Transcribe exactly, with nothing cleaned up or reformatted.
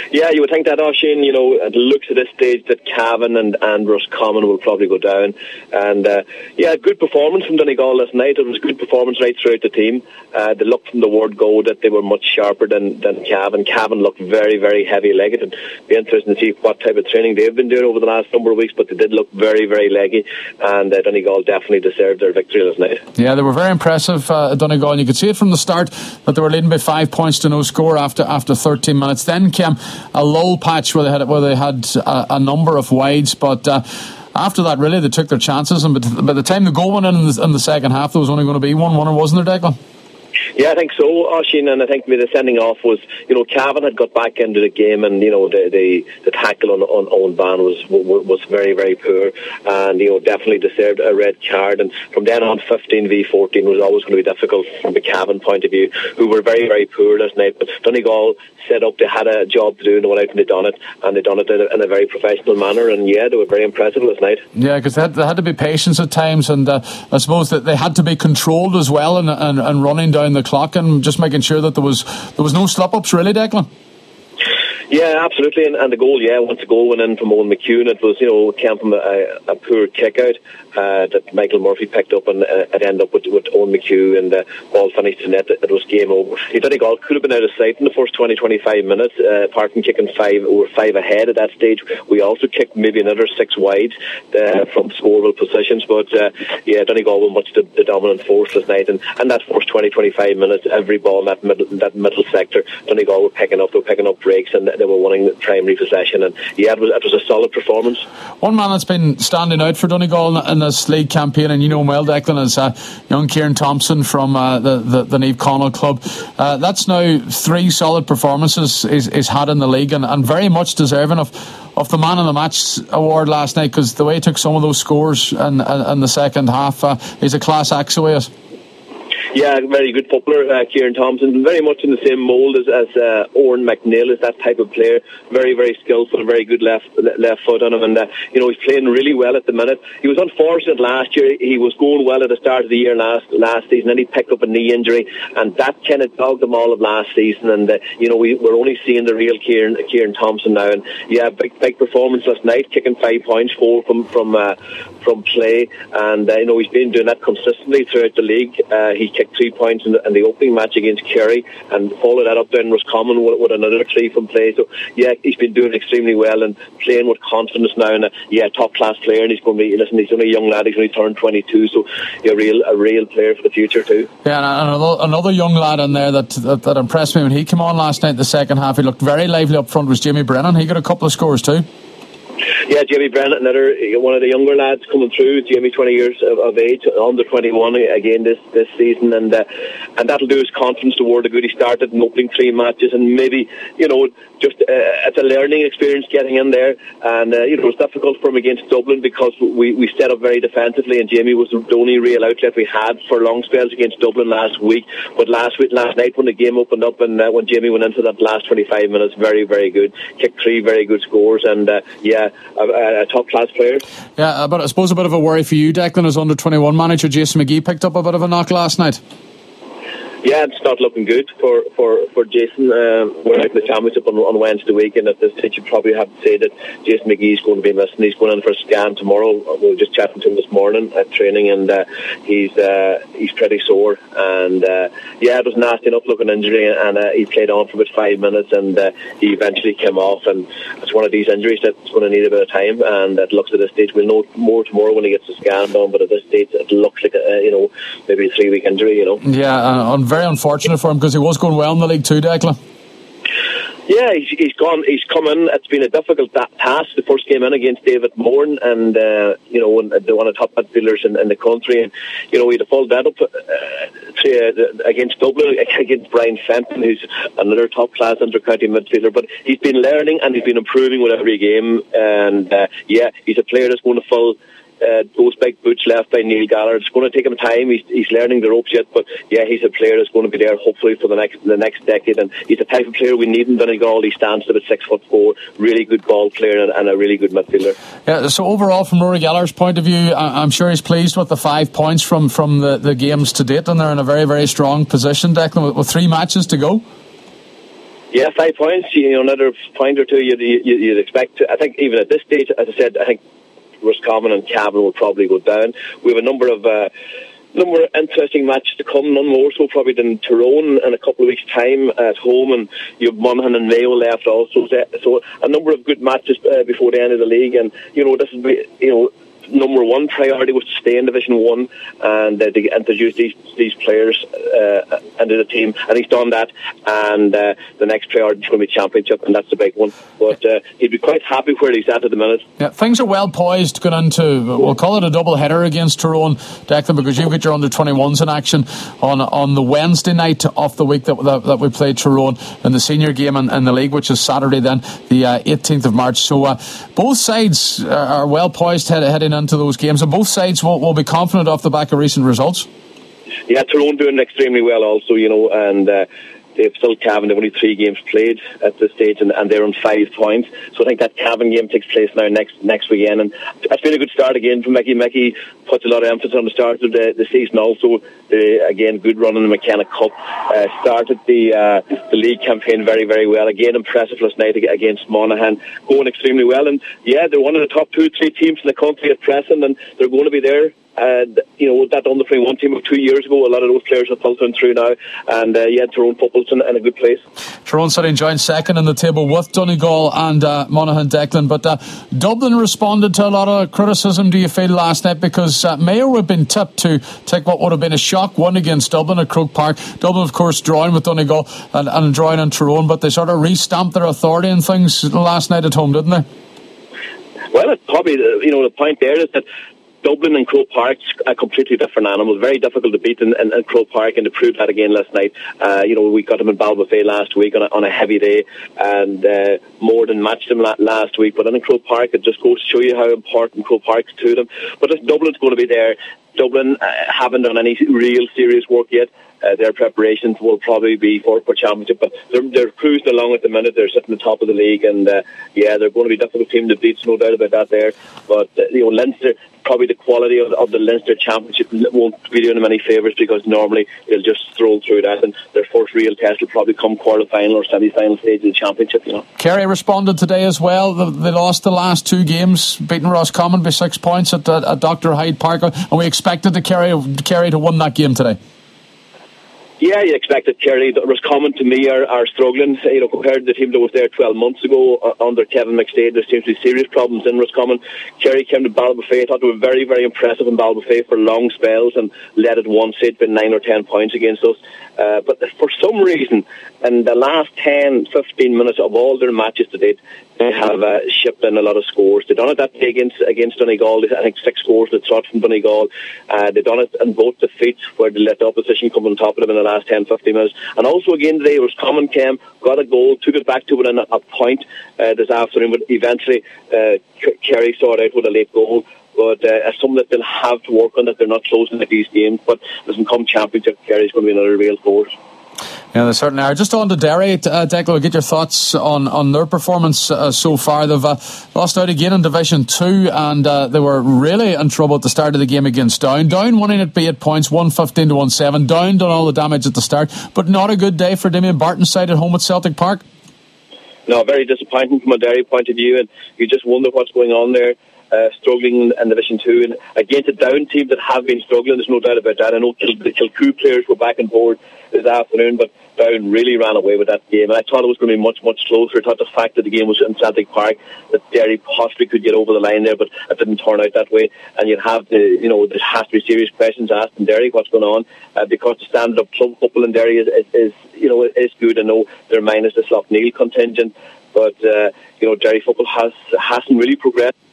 Yeah, you would think that, Oisin, you know, it looks at this stage that Cavan and, and Roscommon will probably go down. And, uh, yeah, good performance from Donegal last night. It was a good performance right throughout the team. Uh, they looked from the word go that they were much sharper than, than Cavan. Cavan looked very, very heavy-legged. It'd be interesting to see what type of training they've been doing over the last number of weeks, but they did look very, very leggy. And uh, Donegal definitely deserved their victory last night. Yeah, they were very impressive, uh, Donegal. And you could see it from the start that they were leading by five points to no score after after thirteen minutes. Then came a lull patch where they had where they had a, a number of wides, but uh, after that, really, they took their chances. And by the time the goal went in in the, in the second half, there was only going to be one winner, wasn't there, Declan? Yeah, I think so, Oisin, and I think the sending off was, you know, Cavan had got back into the game, and you know the the, the tackle on on Owen Van was was very very poor, and you know definitely deserved a red card. And from then on, fifteen v fourteen was always going to be difficult from the Cavan point of view, who were very very poor last night. But Donegal set up, they had a job to do, and they went out and they done it, and they done it in a, in a very professional manner. And yeah, they were very impressive last night. Yeah, because they had, they had to be patient at times, and uh, I suppose that they had to be controlled as well, and, and and running down the clock and just making sure that there was there was no slip ups, really, Declan. Yeah, absolutely, and, and the goal, yeah, once the goal went in from Owen McEwen, it was, you know, came from a, a poor kick out uh, that Michael Murphy picked up, and uh, it ended up with, with Owen McEwen, and the ball finished in net. It, it was game over. He did a goal, could have been out of sight in the first twenty to twenty-five minutes, uh, apart from kicking five, we were five ahead at that stage. We also kicked maybe another six wide uh, from scoreable positions, but uh, yeah, Donegal were much the, the dominant force last night, and, and that first twenty to twenty-five minutes, every ball in that middle, that middle sector, Donegal were picking up, they were picking up breaks, and they were winning the primary possession, and yeah, it was, it was a solid performance. One man that's been standing out for Donegal in this league campaign, and you know him well, Declan, is uh, young Kieran Thompson from uh, the, the, the Niamh Conaill club. Uh, that's now three solid performances he's, he's had in the league, and, and very much deserving of of the man of the match award last night, because the way he took some of those scores in, in, in the second half, uh, he's a class act away it. Yeah, very good footballer, uh, Kieran Thompson. Very much in the same mould as, as uh, Oren McNeil is that type of player. Very, very skillful, very good left left foot on him. And, uh, you know, he's playing really well at the minute. He was unfortunate last year. He was going well at the start of the year last last season, and he picked up a knee injury. And that kind of dogged him all of last season. And, uh, you know, we, we're only seeing the real Kieran, Kieran Thompson now. And, yeah, big big performance last night, kicking five points, four from, from, uh, from play. And, uh, you know, he's been doing that consistently throughout the league. Uh, he kicked three points in the, in the opening match against Kerry, and followed that up then Roscommon with, with another three from play. So yeah, he's been doing extremely well and playing with confidence now, and uh, yeah, top class player. And he's going to be, listen, he's only a young lad, he's only turned twenty-two, so yeah, a real a real player for the future too. Yeah, and another, another young lad in there that, that that impressed me when he came on last night in the second half. He looked very lively up front, was Jamie Brennan. He got a couple of scores too. Yeah, Jamie Brennan, another one of the younger lads coming through. Jamie, twenty years of, of age, under twenty-one again this this season, and uh, and that'll do his confidence toward the good. He started in opening three matches, and maybe, you know, just uh, it's a learning experience getting in there, and uh, you know, it's difficult for him against Dublin because we we set up very defensively, and Jamie was the only real outlet we had for long spells against Dublin last week. But last week, last night when the game opened up, and uh, when Jamie went into that last twenty-five minutes, very very good, kicked three very good scores, and uh, yeah. A, a top class player. Yeah, but I suppose a bit of a worry for you, Declan, as under twenty-one manager Jason McGee picked up a bit of a knock last night. Yeah, it's not looking good for, for, for Jason. Um, we're out in the championship on, on Wednesday week, and at this stage you probably have to say that Jason McGee's going to be missing. He's going in for a scan tomorrow. We were just chatting to him this morning at training, and uh, he's uh, he's pretty sore. And uh, yeah, it was a nasty enough looking injury, and uh, he played on for about five minutes, and uh, he eventually came off. And it's one of these injuries that's going to need a bit of time, and it looks at this stage we'll know more tomorrow when he gets the scan done. But at this stage it looks like a, you know, maybe a three week injury. You know. Yeah, uh, on very unfortunate for him because he was going well in the league too, Declan. Yeah, he's, he's gone. He's come in. It's been a difficult task. The first game in against David Moran, and uh, you know, one, one of the top midfielders in, in the country, and you know, he had to fold that up uh, to, uh, against Dublin, against Brian Fenton, who's another top class inter-county midfielder. But he's been learning and he's been improving with every game, and uh, yeah, he's a player that's going to fill Uh, those big boots left by Neil Gallagher. It's going to take him time. He's, he's learning the ropes yet, but yeah, he's a player that's going to be there hopefully for the next the next decade. And he's the type of player we need in Donegal. He stands at about six foot four, really good ball player, and, and a really good midfielder. Yeah. So overall, from Rory Gallagher's point of view, I'm sure he's pleased with the five points from from the, the games to date, and they're in a very very strong position, Declan, with, with three matches to go. Yeah, five points. You know, another point or two you'd, you'd expect. To, I think even at this stage, as I said, I think Roscommon and Cavan will probably go down. We have a number of uh, number of interesting matches to come. None more so probably than Tyrone in a couple of weeks' time at home, and you have Monaghan and Mayo left also. So a number of good matches uh, before the end of the league, and you know this is you know. Number one priority was to stay in Division One and uh, to introduce these these players uh, into the team, and he's done that. And uh, the next priority is going to be Championship, and that's the big one. But uh, he'd be quite happy where he's at at the minute. Yeah, things are well poised going into, we'll call it a double header against Tyrone, Declan, because you've got your under twenty-ones in action on on the Wednesday night of the week that that, that we play Tyrone in the senior game in, in the league, which is Saturday then, the uh, eighteenth of March. So uh, both sides are, are well poised head, heading into those games, and both sides will, will be confident off the back of recent results. Yeah, Tyrone doing extremely well also, you know, and uh, they've still Cavan, they've only three games played at this stage, and, and they're on five points. So I think that Cavan game takes place now next next weekend, and it's been a good start again for Mickey. Mickey puts a lot of emphasis on the start of the, the season also. The, again, good run in the McKenna Cup. Uh, started the uh, the league campaign very, very well. Again, impressive last night against Monaghan, going extremely well. And yeah, they're one of the top two, three teams in the country at present, and they're going to be there. And, you know, that under twenty-one team of two years ago, a lot of those players have filtered through now. And, uh, yeah, Tyrone football's in, in a good place. Tyrone sitting joined second in the table with Donegal and uh, Monaghan, Declan. But uh, Dublin responded to a lot of criticism, do you feel, last night? Because uh, Mayo had been tipped to take what would have been a shock win against Dublin at Croke Park. Dublin, of course, drawing with Donegal and, and drawing in Tyrone. But they sort of re-stamped their authority and things last night at home, didn't they? Well, it's probably, the, you know, the point there is that Dublin and Croke Park are completely different animals. Very difficult to beat in, in, in Croke Park, and to prove that again last night. Uh, you know, we got them in Ballybofey last week on a, on a heavy day, and uh, more than matched them la- last week. But in Croke Park, it just goes to show you how important Croke Park is to them. But if Dublin's going to be there, Dublin uh, haven't done any real serious work yet. Uh, their preparations will probably be for, for championship, but they're, they're cruising along at the minute. They're sitting at the top of the league, and uh, yeah, they're going to be a difficult team to beat, no doubt about that there. But uh, you know, Leinster, probably the quality of, of the Leinster Championship won't be doing them any favours, because normally they'll just stroll through that, and their first real test will probably come quarter-final or semi-final stage of the championship, you know. Kerry responded today as well. They lost the last two games, beating Roscommon by six points at, at, at Doctor Hyde Park, and we expected the Kerry, Kerry to win that game today. Yeah, you expected Kerry. Roscommon, to me, are, are struggling. You know, compared to the team that was there twelve months ago uh, under Kevin McStade, there seems to be serious problems in Roscommon. Kerry came to Ballybofey. I thought they were very, very impressive in Ballybofey for long spells, and led at one set with nine or ten points against us. Uh, but for some reason, in the last ten, fifteen minutes of all their matches to date, they have uh, shipped in a lot of scores. They've done it that day against, against Donegal. I think six scores they trot from Donegal. Uh, they've done it in both defeats where they let the opposition come on top of them in the last ten, fifteen minutes. And also again today, Roscommon came, got a goal, took it back to within a, a point uh, this afternoon, but eventually uh, Kerry sorted out with a late goal. But uh, it's something that they'll have to work on, that they're not closing at these games. But doesn't come championship, Kerry's going to be another real force. Yeah, they certainly are. Just on to Derry, uh, Declan, get your thoughts on, on their performance uh, so far. They've uh, lost out again in Division two, and uh, they were really in trouble at the start of the game against Down. Down winning it by eight points, one fifteen to one seven. Down done all the damage at the start, but not a good day for Damien Barton's side at home at Celtic Park. No, very disappointing from a Derry point of view, and you just wonder what's going on there. Uh, struggling in Division two, and against a Down team that have been struggling, there's no doubt about that. I know Kil- the Kilcoo players were back on board this afternoon, but Down really ran away with that game, and I thought it was going to be much, much closer. I thought the fact that the game was in Celtic Park, that Derry possibly could get over the line there, but it didn't turn out that way. And you'd have the, you know, there has to be serious questions asked in Derry, what's going on, uh, because the standard of club football in Derry is, is, is you know, is good. I know they're minus the Slough Neil contingent, but uh, you know, Derry football has hasn't really progressed.